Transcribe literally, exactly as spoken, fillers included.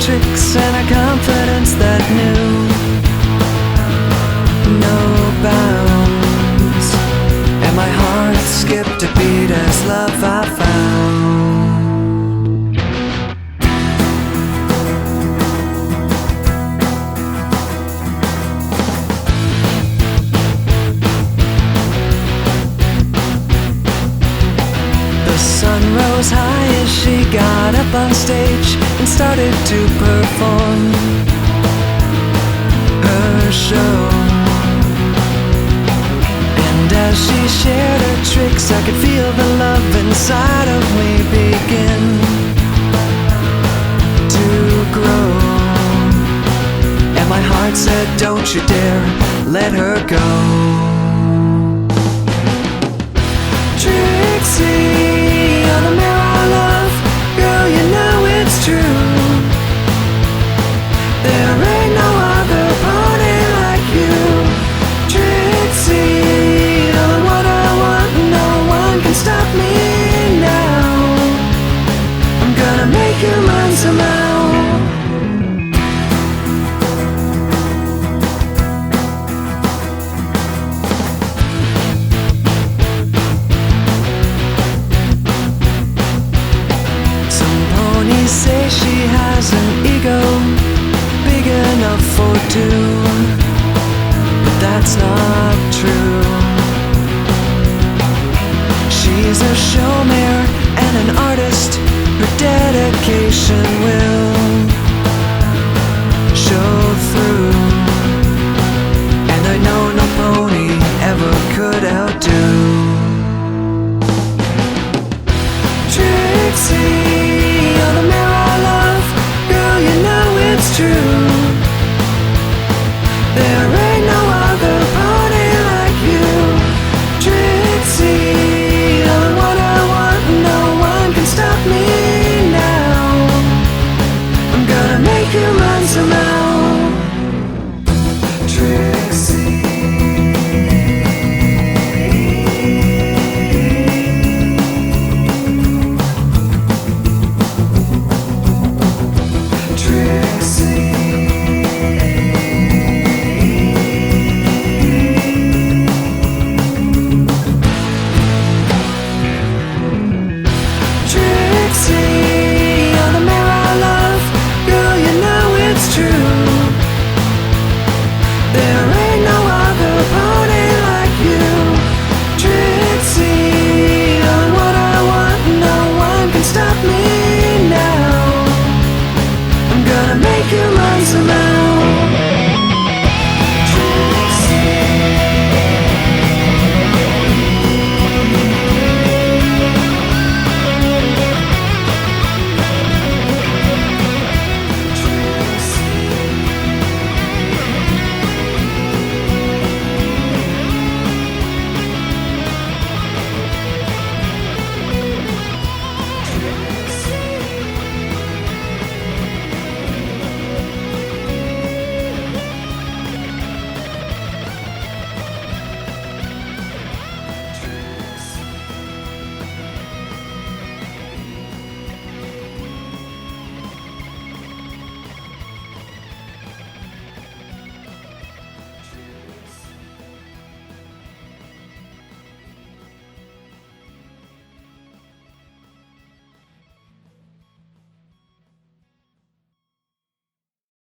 tricks and a confidence that knew no bounds. And my heart skipped a beat as love I found. The sun rose high as she got up on stage and started to perform her show. And as she shared her tricks, I could feel the love inside of me begin to grow. And my heart said, don't you dare let her go. Trixie, you're the mirror I love. Girl, you know it's true. There ain't no other pony like you. Trixie, you're what I want. No one can stop me now. I'm gonna make you mine somehow. Say she has an ego big enough for two, but that's not true. She's a showmare and an artist. Her dedication will show through, and I know no pony ever could outdo Trixie. True. There ain't no other pony like you. Trixie, you're what I want. No one can stop me now. I'm gonna make you mine somehow. Trixie. There